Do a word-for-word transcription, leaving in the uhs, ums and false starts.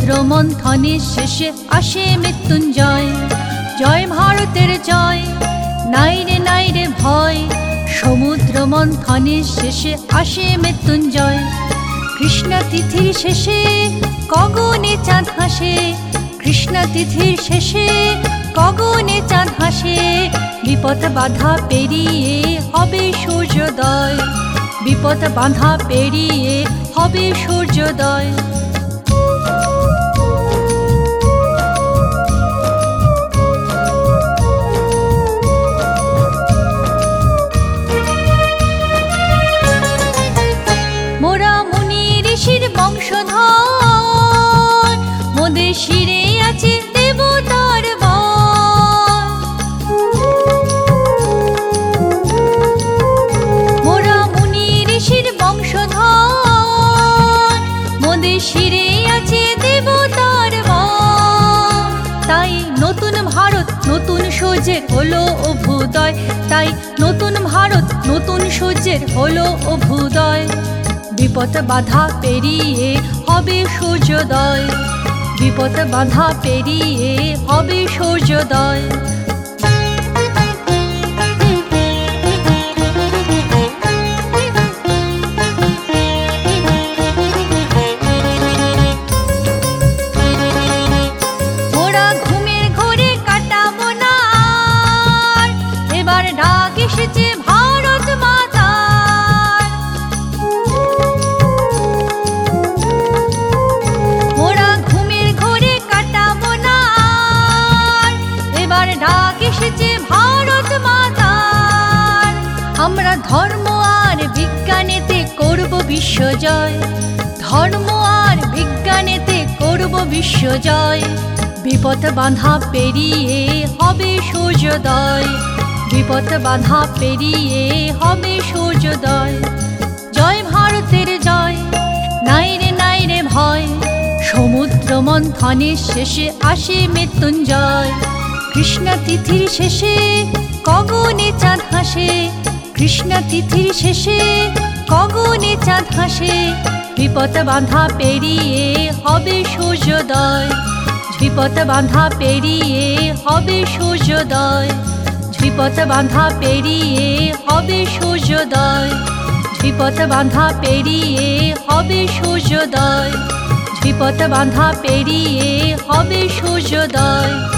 সমুদ্র মন্থনের শেষে আসে মৃত্যুঞ্জয়। জয় ভারতের জয়, নাই রে নাই রে ভয়। সমুদ্র মন্থনের শেষে আসে মৃত্যুঞ্জয়। কৃষ্ণা তিথির শেষে গগনে চাঁদ হাসে। কৃষ্ণা তিথির শেষে গগনে চাঁদ হাসে। বিপদ বাধা পেরিয়ে হবে সূর্যোদয়। বিপদ বাধা পেরিয়ে হবে সূর্যোদয়। মোরা মুনি ঋষির বংশধর, মোদের শিরে আছে দেবতার বর। মোরা মুনি ঋষির বংশধর, মোদের শিরে আছে দেবতার বর। তাই নতুন ভারত নতুন সূর্যের হলো অভ্যুদয়। তাই নতুন ভারত নতুন সূর্যের হলো অভ্যুদয়। বিপদ বাধা পেরিয়ে হবে সূর্যোদয়। বিপদ বাধা পেরিয়ে হবে সূর্যোদয়। মোরা ঘুমের ঘোরে কাটাবো না আর, এবার ডাক এসেছে ভারত মাতার। মোরা ঘুমের ঘোরে কাটাবো না আর, এবার ডাক এসেছে ভারত মাতার। আমরা ধর্ম আর বিজ্ঞানেতে করব বিশ্বজয়। ধর্ম আর বিজ্ঞানেতে করব বিশ্বজয়। বিপদ বাধা পেরিয়ে হবে সূর্যোদয়। বিপদ বাধা পেরিয়ে হবে সূর্যোদয়। জয় ভারতের জয়, নাই রে নাই রে ভয়। সমুদ্র মন্থনের শেষে আসে মৃত্যুঞ্জয়। কৃষ্ণা তিথির শেষে গগনে চাঁদ হাসে। কৃষ্ণা তিথির শেষে গগনে চাঁদ হাসে। বিপদ বাধা পেরিয়ে হবে সূর্যোদয়। বিপদ বাধা পেরিয়ে হবে সূর্যোদয়। বিপদ বাধা পেরিয়ে হবে সূর্যোদয়। বিপদ বাধা পেরিয়ে হবে সূর্যোদয়। বিপদ বাধা পেরিয়ে হবে সূর্যোদয়।